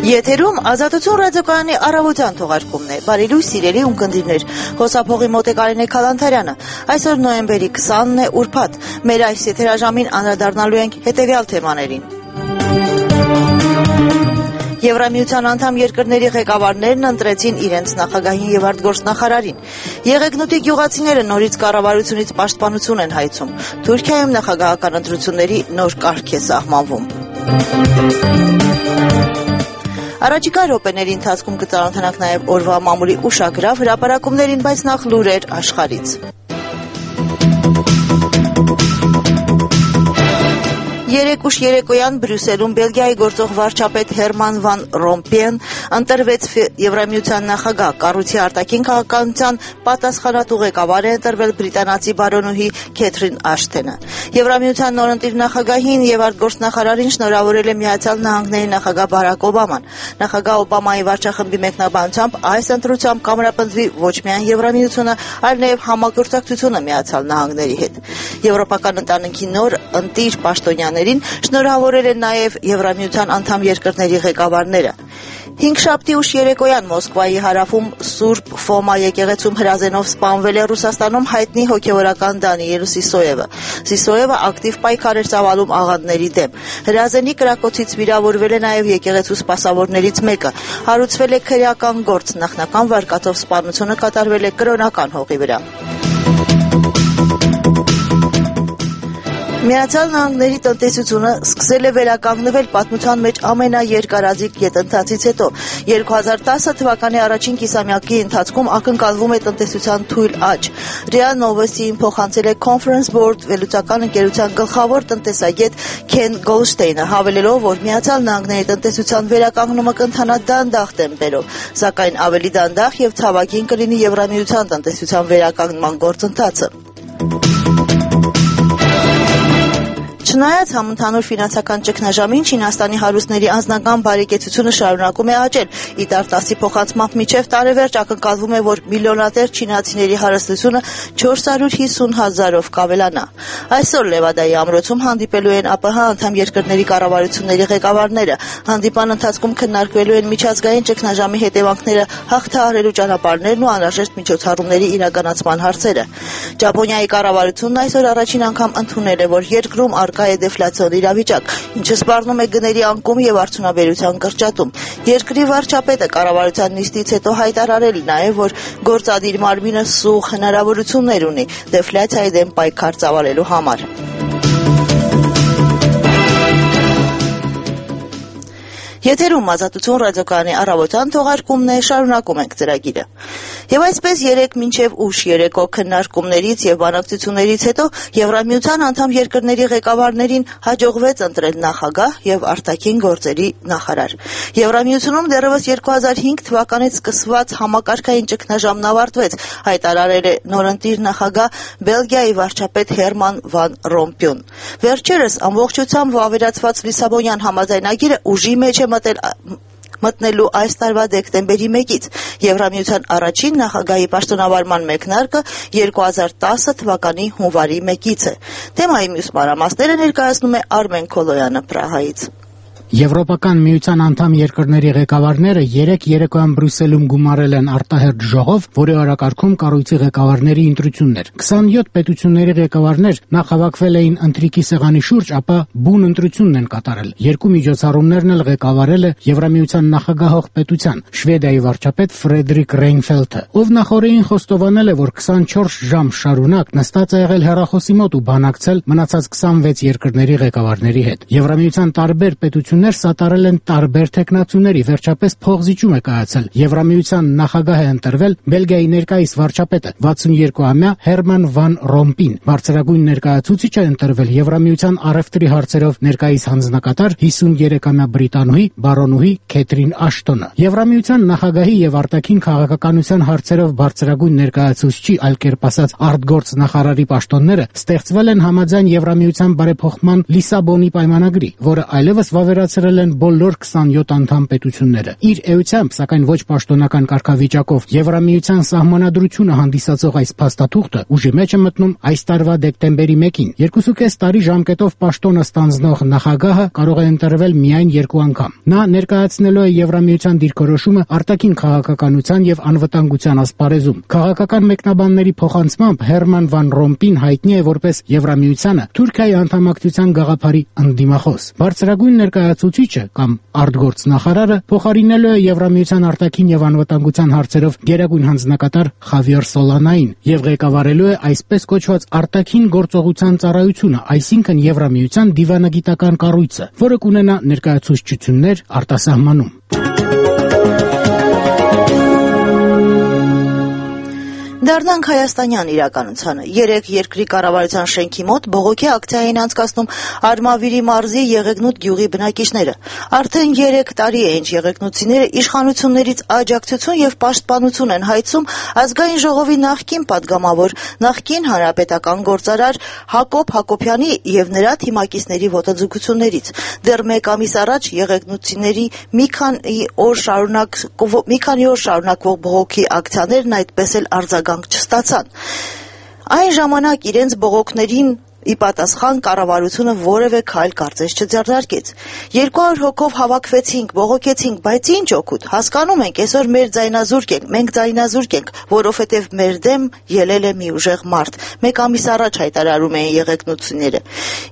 Եթերում Ազատություն ռադիոկայանի առավոտյան թողարկումն է։ Բարի լույս սիրելի ունկնդիրներ։ Խոսափողի մոտ է Կարինե Քալանթարյանը։ Այսօր նոյեմբերի 20-ն է, ուրբաթ։ Մեր այս եթերաժամին անդրադառնալու ենք հետևյալ թեմաներին։ Եվրամիության անդամ երկրների ղեկավարներն ընտրեցին իրենց նախագահին եւ արտգործնախարարին։ Եղեգնուտի գյուղացիները նորից կառավարությունից պաշտպանություն են հայցում։ Թուրքիայում նախագահական ընտրությունների նոր կարգ է սահմանվում։ Առաջիկա րոպեների ընթացքում կծանոթանանք նաև օրվա մամուլի ուշագրավ հրապարակումներին, բայց նախ լուրեր աշխարհից։ Երեկ ուշ երեկոյան Բրյուսելում Բելգիայի գործող վարչապետ Հերման վան Ռոմպեն ընտրվեց Եվրամիության նախագահ։ Կառույցի արտաքին քաղաքականության պատասխանատու ղեկավար է ընտրվել բրիտանացի բարոնուհի Քեթրին Աշթենը։ Եվրամիության նորընտիր նախագահին եւ արտգործնախարարին շնորհավորել է Միացյալ Նահանգների նախագահ Բարակ Օբաման։ Նախագահ Օբամայի վարչախմբի մեկնաբանությամբ այս ընտրությամբ կամրապնդվի ոչ միայն Եվրամիությունը, այլ նաեւ համագործակցությունը Միացյալ Նահանգների հետ։ Եվրոպական ընտանիքի նոր ընտիր պաշտոնյաներին շնորհավորել են նաև Եվրամիության անդամ երկրների ղեկավարները։ 5 շաբթի ուշ երեկոյան Մոսկվայի հարավում Սուրբ Ֆոմա եկեղեցում հրազենով սպանվել է Ռուսաստանում հայտնի հոգևորական Դանիել Սիսոևը։ Սիսոևը ակտիվ պայքար էր ծավալում աղանդների դեմ։ Հրազենի կրակոցից վիրավորվել է նաև եկեղեցու սպասավորներից մեկը։ Հարուցվել է քրեական գործ, նախնական վարկածով սպանությունը կատարվել է կրոնական հողի վրա։ Միացյալ Նահանգների տնտեսությունը սկսել է վերականգնվել պատմության մեջ ամենաերկարաձիգ գետընթացից հետո։ 2010 թվականի առաջին կիսամյակի ընթացքում ակնկալվում է տնտեսության թույլ աճ։ ՌԻԱ Նովոստիին փոխանցել է Conference Board վերլուծական ընկերության գլխավոր տնտեսագետ Քեն Գոլշտեյնը, հավելելով, որ Միացյալ Նահանգների տնտեսության վերականգնումը կընթանա դանդաղ տեմպերով, սակայն ավելի դանդաղ եւ ցավագին կլինի Եվրամիության տնտեսության վերականգնման գործընթացը։ Չնայած համընդհանուր ֆինանսական ճգնաժամին, Չինաստանի հարուստների անձնական բարեկեցությունը շարունակում է աճել։ Իտար 10-ի փոխանցմամբ մինչև տարեվերջ ակնկալվում է, որ միլիոնատեր չինացիների հարստությունը 450,000-ով կավելանա։ Այսօր Լևադայի ամրոցում հանդիպելու են ԱՊՀ անդամ երկրների կառավարությունների ղեկավարները։ Հանդիպան ընթացքում քննարկվելու են միջազգային ճգնաժամի հետևանքները հաղթահարելու ճանապարհներն ու անհրաժեշտ միջոցառումների իրականացման հարցերը։ Ճապոնիայի կառավարությունն այսօր առաջին անգամ ընդունել է, որ երկրում կա է դեֆլյացիոն իրավիճակ, ինչը սպառնում է գների անկում եւ արդյունաբերության կրճատում։ Երկրի վարչապետը կառավարության նիստից հետո հայտարարել նաև, որ գործադիր մարմինը սուղ հնարավորություններ ունի դեֆլյացիայի դեմ պայքար ծավալելու համար։ Եթերում Ազատություն ռադիոկայանի առավոտյան թողարկումն է, շարունակում ենք ծրագիրը։ Եվ այսպես երեկ մինչև ուշ երեկո քննարկումներից եւ բանակցություններից հետո Եվրամիության անդամ երկրների ղեկավարներին հաջողվեց ընտրել նախագահ եւ արտաքին գործերի նախարար։ Եվրամիությունում դեռևս 2005 թվականից սկսված համակարգային ճգնաժամն ավարտվեց, հայտարարել է նորընտիր նախագահ Բելգիայի վարչապետ Հերման վան Ռոմպեն։ Վերջերս ամբողջությամբ վավերացված Լիսաբոնյան համաձայնագիրը ուժի մեջ է մտնելու այս տարվա դեկտեմբերի 1-ից։ Եվրամիության առաջին նախագահի պաշտոնավարման մեկնարկը 2010 թվականի հունվարի 1-ից է։ Թեմայի մյուս մանրամասները ներկայացնում է Արմեն Քոլոյանը Պրահայից։ Եվրոպական միության անդամ երկրների ղեկավարները երեկ երեկոյան Բրյուսելում գումարել են արտահերթ ժողով, որի օրակարգում կառույցի ղեկավարների ընտրություններ։ 27 պետությունների ղեկավարներ նախավաքվել էին ընտրիկի սեղանի շուրջ, ապա բուն ընտրությունն են կատարել։ Երկու միջոցառումներն էլ ղեկավարել է Եվրամիության նախագահող պետության Շվեդիայի վարչապետ Ֆրեդերիկ Ռեյնֆելդը, ով նախորդին խոստովանել է, որ 24 ժամ շարունակ նստած է եղել հեռախոսի մոտ ու բանակցել մնացած 26 երկրների ղեկավարների հետ։ Եվրամիության տարբեր պետություններ սատարել են տարբեր թեկնածուների, վերջապես փողզիջում է կայացել։ Եվրամիության նախագահ է ընտրվել Բելգիայի ներկայիս վարչապետը 62-ամյա Հերման վան Ռոմպին։ Բարձրագույն ներկայացուցիչ է ընտրվել Եվրամիության առևտրի հարցերով ներկայիս հանձնակատար 53-ամյա բրիտանուհի բարոնուհի Քեթրին Աշթոնը։ Եվրամիության նախագահի եւ արտաքին քաղաքականության հարցերով բարձրագույն ներկայացուցչի, այլ կերպ ասած արտգործ նախարարի պաշտոնները ստեղծվել են համաձայն Եվրամիության բարեփոխման Լիսաբոնի պայմանագրի, որը այլևս վավերացվել աջակցել են բոլոր 27 անդամ պետությունները։ Իր էությամբ, սակայն ոչ պաշտոնական կարգավիճակով Եվրամիության սահմանադրությունը հանդիսացող այս փաստաթուղթը ուժի մեջ է մտնում այս տարվա դեկտեմբերի 1-ին։ 2.5 տարի ժամկետով պաշտոնը ստանձնող նախագահը կարող է ընտրվել միայն 2 անգամ։ Նա ներկայացնելու է Եվրամիության դիրքորոշումը արտաքին քաղաքականության եւ անվտանգության ասպարեզում։ Քաղաքական մեկնաբանների փոխանցմամբ Հերման վան Ռոմպին հայտնի է որպես Եվրամիությանը Թուրքիայի անդամակցության գաղափարի ընդդիմախոս։ Բարձրագույն ներկայացուցիչը կամ արտգործնախարարը փոխարինելու է Եվրամիության արտաքին եւ անվտանգության հարցերով գերագույն հանձնակատար Խավիեր Սոլանային եւ ղեկավարելու է այսպես կոչված արտաքին գործողության ծառայությունը, այսինքն Եվրամիության դիվանագիտական կառույցը, որը կունենա ներկայացուցչություններ արտասահմանում։ Դառնանք հայաստանյան իրականությանը։ Երեք երկրի կառավարության շենքի մոտ բողոքի ակցիա էին անցկացնում Արմավիրի մարզի Եղեգնուտ գյուղի բնակիչները։ Արդեն 3 տարի է, ինչ եղեգնուտցիները իշխանություններից աջակցություն եւ պաշտպանություն են հայցում ազգային ժողովի նախկին падգամավոր, նախկին հանրապետական գործարար Հակոբ Հակոբյանի եւ նրա թիմակիցների ոտաձգություններից։ Դեռ 1 ամիս առաջ եղեգնուտցիների մի քանի օր շարունակվող բողոքի ակցիաներն այդպես էլ արձագանք չստացան։ Այն ժամանակ իրենց բողոքներին ի պատասխան կառավարությունը որևէ քայլ կարծես չձեռնարկեց։ 200 հոգով հավաքվեցինք, բողոքեցինք, բայց ինչ օգուտ։ Հասկանում ենք, այսօր մեր ձայնազուրկ ենք, մենք ձայնազուրկ ենք, որովհետև մեր դեմ ելել է մի ուժեղ մարդ։ 1 ամիս առաջ հայտարարում էին եղեգնուտցիները։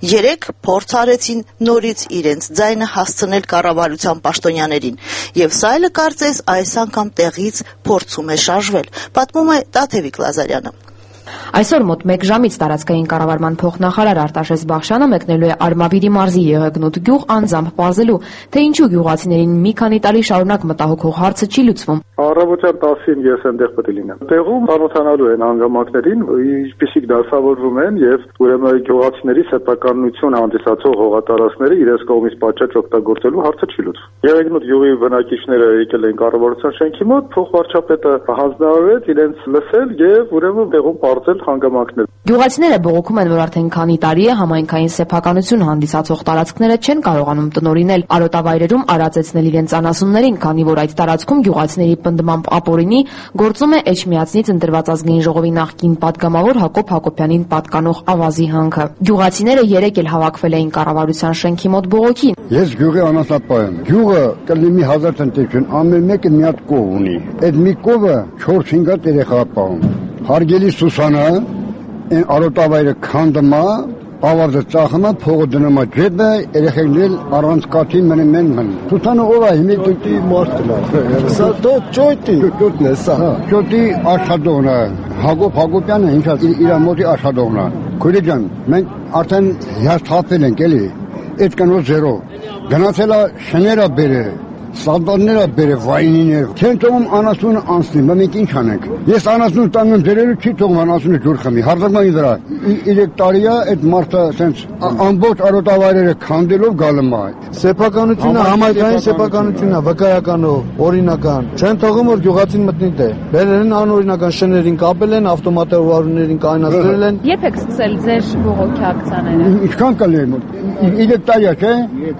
3 փորձ արեցին նորից իրենց ձայնը հասցնել կառավարության պաշտոնյաներին։ Եվ սա էլ կարծես այս անգամ տեղից փորձում է շարժվել, պատմում է Տաթևիկ Լազարյանը։ Այսօր մոտ 1 ժամից տարածքային կառավարման փոխնախարար Արտաշես Բախշյանը մեկնելու է Արմավիրի մարզի Եղեգնուտ գյուղ անձամբ պարզելու, թե ինչու գյուղացիներին մի քանի տարի շարունակ մտահոգող հարցը չի լուծվում։ Առավոտյան 10-ին ես այնտեղ պետք է լինեմ։ Տեղում ծանոթանալու են հանգամանքներին, ինչպիսիք դասավորվում են եւ ուրեմն գյուղացիների սեփականություն հանդիսացող հողատարածքները իրենց կողմից պատշաճ օգտագործելու հարցը չի լուծվում։ Եղեգնուտ գյուղի բնակիչները եկել են կառավարության շենքի մոտ, փոխվարչապետը հանձնարարեց իրենց լսել եւ ուրեմն տեղում պարզել հանգամանքներ։ Գյուղացիները բողոքում են, որ արդեն քանի տարի է համայնքային սեփականություն հանդիսացող տարածքները չեն կարողանում տնօրինել, արոտավայրերում արածեցնել իրենց անասուններին, քանի որ այդ տարածքում գյուղացիների պնդմամբ ապօրինի գործում է Էջմիածնից ընտրված ազգային ժողովի նախկին падգամավոր Հակոբ Հակոբյանին պատկանող ավազի հանքը։ Գյուղացիները 3 էլ հավաքվել էին կառավարության շենքի մոտ բողոքի։ Ես գյուղի անասապահ եմ։ Գյուղը կլինի 1000 տնտեսություն, ամեն մեկը մի հատ կով ունի։ Այդ մի կովը 4-5 հատ երեխա պահում։ Հարգելի Սուսանը, այն արոտավայրը քանդումա, ավարտը ծախումա, փողը դնումա ջեբը, երեխեքնել առանց կաթի մնեն։ Սուսանը ով է, հիմա դուտի մարդն է։ Սա ճոյտն է սա։ Ճոյտի աշխատողն է, Հակոբ Հակոբյանը ինչա իր մոտի աշխատողն է։ Քույրի ջան, մենք արդեն հիասթափվել ենք էլի, այդ կնոջ զերով։ Գնացել է շները բերել։ Սալդանները բերե վայնիներ, չեն թողում անասունը անցնի, մենք ինչ անենք։ Ես անասուն տանում դերելու չի թողում անասունը ջուր խմի, հարձակման վրա։ 3 տարի է այդ մարդը ասենց ամբողջ արոտավայրերը քանդելով գալում է։ Սեփականությունը համայնքային սեփականությունն է, վկայականով, օրինական։ Չեն թողում որ գյուղացին մտնի տեղ։ Բերել են անօրինական շներին կապել են, ավտոմատով վարուններին կայնացրել են։ Երբ եք սկսել ձեր բողոքի ակցիաները։ Ինչքան կլինի։ 3 տարի է, չէ՞։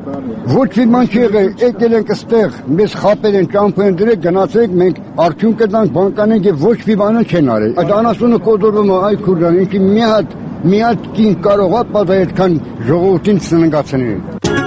Ոչ մի բան չի եղել, եկել ենք այստեղ, մեզ խապել են, ճամփեն դրել, գնացեք, մենք արդյունք կտանք, բանկանենք եւ ոչ մի բան չեն արել։ Այդ անասունը կոդորվում է, այ քուրդան, ինքի մի հատ կին կարող է պատահել այդքան ժողովրդին սննգացնել։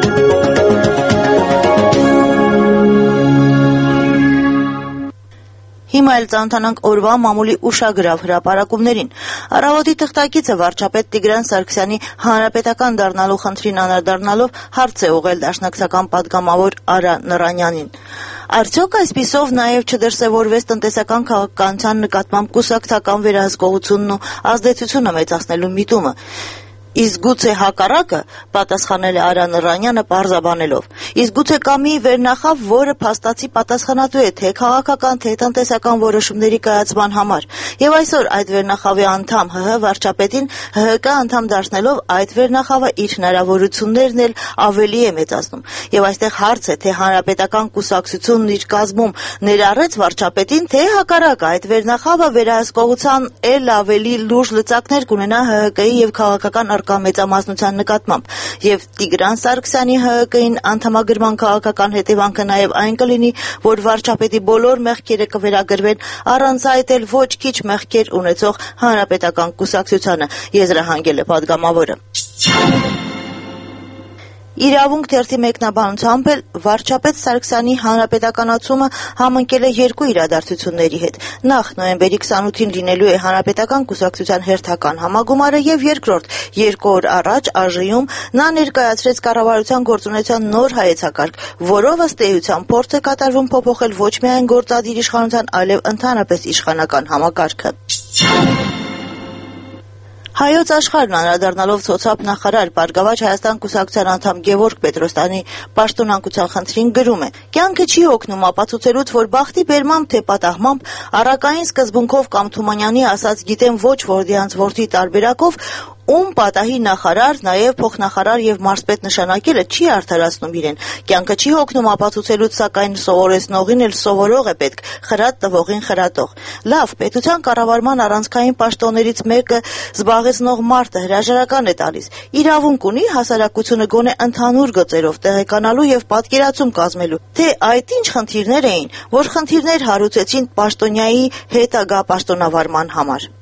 Հիմա էլ ծանոթանանք օրվա մամուլի ուշագրավ հրապարակումներին։ Առավոտի թղթակիցը վարչապետ Տիգրան Սարգսյանի հանրապետական դառնալու խնդրին անդրադառնալով հարց է ուղղել դաշնակցական падգամավոր Արա Նռանյանին։ Արդյոք այսպիսով նաև չդրսևորվեց տնտեսական քաղաքականության նկատմամբ կուսակցական վերահսկողությունն ու ազդեցությունը մեծացնելու միտումը։ Իսկ գուցե հակառակը, պատասխանել է Արա Նռանյանը պարզաբանելով։ Իսկ գուցե կա մի վերնախավ, որը փաստացի պատասխանատու է թե քաղաքական, թե տնտեսական որոշումների կայացման համար։ Եվ այսօր այդ վերնախավի անդամ ՀՀ վարչապետին ՀՀԿ անդամ դարձնելով այդ վերնախավը իր հնարավորություններն էլ ավելի է մեծացնում։ Եվ այստեղ հարց է, թե հանրապետական կուսակցությունն իր կազմում ներառեց վարչապետին, թե հակառակը այդ վերնախավը վերահսկողության էլ ավելի լուրջ լծակներ կունենա ՀՀԿ-ի եւ քաղաքական առկա մեծամասնության նկատմամբ, եւ Տիգրան Սարգսյանի ՀՀԿ-ին անդամագրման քաղաքական հետևանքը նաեւ այն կլինի, որ վարչապետի բոլոր մեղքերը կվերագրվեն, առանց այդ էլ ոչ քիչ մեղքեր ունեցող Հանրապետական կուսակցությանը, եզրահանգել է պատգամավորը։ Իրավունք թերթի մեկնաբանությամբ էլ վարչապետ Սարգսյանի հանրապետականացումը համընկել է երկու իրադարձությունների հետ։ Նախ նոյեմբերի 28-ին լինելու է հանրապետական կուսակցության հերթական համագումարը եւ երկրորդ, 2 օր առաջ ԱԺ-ում նա ներկայացրեց կառավարության գործունեության նոր հայեցակարգ, որով ըստ էության փորձ է կատարվում փոփոխել ոչ միայն գործադիր իշխանության, այլև ընդհանրապես իշխանական համակարգը։ Հայոց աշխարհն անդրադառնալով ցոցապ նախարար Բարգավաճ Հայաստան կուսակցության անդամ Գևորգ Պետրոսյանի պաշտոնանկության խնդրին գրում է. «Կյանքը չի օգնում ապացուցելուց, որ բախտի բերմամբ թե պատահմամբ առակային սկզբունքով կամ Թումանյանի ասած գիտեմ ոչ որդյանց որդի տարբերակով ում պատահի նախարար, նաև փոխնախարար եւ մարզպետ նշանակելը չի արդարացնում իրեն։ Կյանքը չի հոգնում ապացուցելուց, սակայն սովորեցնողին էլ սովորող է պետք, խրատ տվողին խրատող։ Լավ, պետության կառավարման առանցքային պաշտոններից մեկը զբաղեցնող մարդը հրաժարական է տալիս։ Իրավունք ունի հասարակությունը գոնե ընդհանուր գծերով տեղեկանալու եւ պատկերացում կազմելու, թե այդ ինչ խնդիրներ էին, որ խնդիրներ հարուցեցին պաշտոնյայի հետագա պաշտոնավարման համար։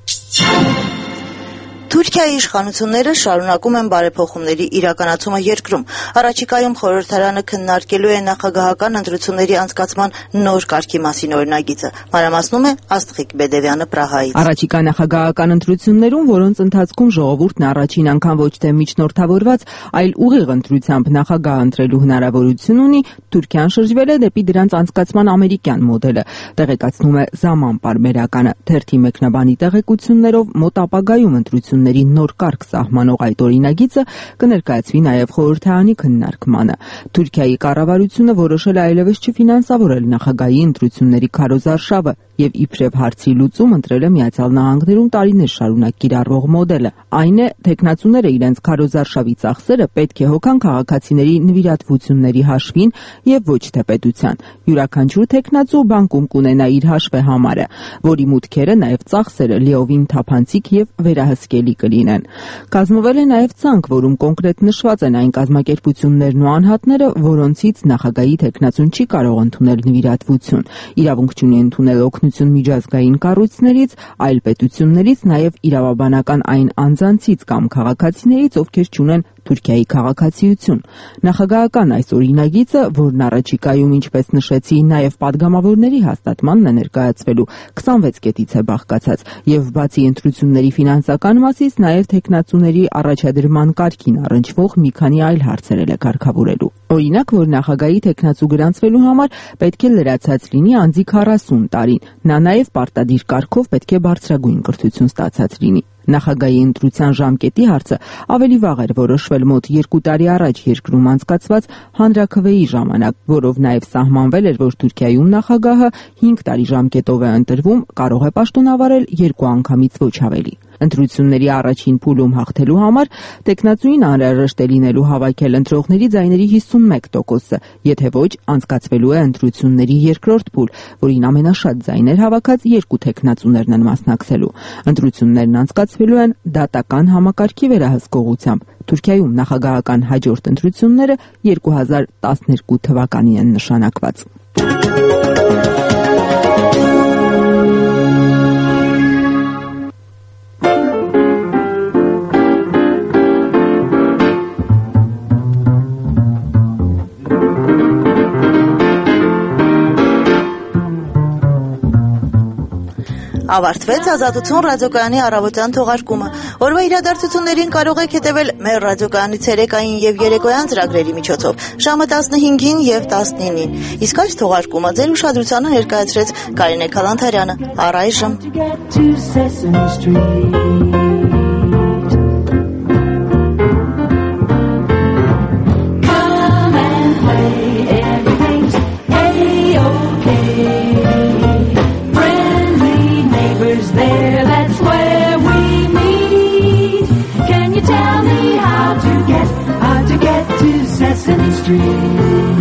Թուրքիայի իշխանությունները շարունակում են բարեփոխումների իրականացումը երկրում։ Առաջիկայում խորհրդարանը քննարկելու է նախագահական ընտրությունների անցկացման նոր կարգի մասին օրինագիծը։ Մանրամասնում է Աստղիկ Բեդևյանը Պրահայից։ Առաջիկա նախագահական ընտրություններում, որոնց ընթացքում ժողովուրդն առաջին անգամ ոչ թե միջնորդավորված, այլ ուղիղ ընտրությամբ նախագահ ընտրելու հնարավորություն ունի, Թուրքիան շրջվել է դեպի դրանց անցկացման ամերիկյան մոդելը, տեղեկացնում է Zaman պարբերականը։ Թերթի մեկնաբանի տեղեկություններով մոտ ապագայում ընտրությունների նոր կարգ սահմանող այդ օրինագիծը կներկայացվի նաև խորհրդարանի քննարկմանը։ Թուրքիայի կառավարությունը որոշել է այլևս չֆինանսավորել նախագահի ընտրությունների քարոզարշավը եւ իբրև հարցի լուծում ընտրել է Միացյալ Նահանգներում տարիներ շարունակ կիրառվող մոդելը։ Այն է, տեխնացուները իրենց քարոզարշավի ծախսերը պետք է հոգան քաղաքացիների նվիրատվությունների հաշվին եւ ոչ թե պետության։ Յուրաքանչյուր տեխնացու բանկում կունենա իր հաշվեհամարը, որի մուտքերը նաեւ ծախսերը լիովին թափանցիկ եւ վերահսկելի կլինեն։ Կազմվել է նաեւ ցանկ, որում կոնկրետ նշված են այն կազմակերպություններն ու անհատները, որոնցից նախագահի տեխնացուն չի կարող ընդունել նվիրատվություն։ Իրավունք չունի ընդունել օգնություն միջազգային կառույցներից, այլ պետություններից, նաև իրավաբանական այն անձանցից կամ քաղաքացիներից, ովքեր չունեն Թուրքիայի քաղաքացիություն։ Նախագահական այս օրինագիծը, որն առաջիկայում, ինչպես նշեցի, նաև падգամավորների հաստատմանն է ներկայացվելու, 26 կետից է բաղկացած եւ բացի ընտրությունների ֆինանսական մասից, նաև տեխնացուների առաջադրման կարգին առնչվող մի քանի այլ հարցեր է կարգավորելու։ Օրինակ, որ նախագահի տեխնացու գրանցվելու համար պետք է լրացած լինի անձի 40 տարին։ Նա նաև պարտադիր կարգով պետք է բարձրագույն կրթություն ստացած լինի։ Նախագահի ընտրության ժամկետի հարցը ավելի վաղ էր որոշվել մոտ 2 տարի առաջ երկրում անցկացված հանրաքվեի ժամանակ, որով նաև սահմանվել էր, որ Թուրքիայում նախագահը 5 տարի ժամկետով է ընտրվում, կարող է պաշտոնավարել 2 անգամից ոչ ավելի։ Ընտրությունների առաջին փուլում հաղթելու համար տեխնացուին անհրաժեշտ է լինելու հավաքել ընտրողների ձայների 51%-ը, եթե ոչ, անցկացվելու է ընտրությունների երկրորդ փուլ, որին ամենաշատ ձայներ հավաքած 2 տեխնացուներն են մասնակցելու։ Ընտրություններն անցկացվելու են դատական համակարգի վերահսկողությամբ։ Թուրքիայում նախագահական հաջորդ ընտրությունները 2012 թվականին են նշանակված։ Ավարտվեց Ազատություն ռադիոկայանի առավոտյան թողարկումը։ Օրվա իրադարձություններին կարող եք հետևել մեր ռադիոկայանի ցերեկային եւ երեկոյան ծրագրերի միջոցով ժամը 15-ին եւ 19-ին։ Իսկ այս թողարկումը ձեր ուշադրությանը ներկայացրեց Կարինե Քալանթարյանը։ Առայժմ Sesame Street.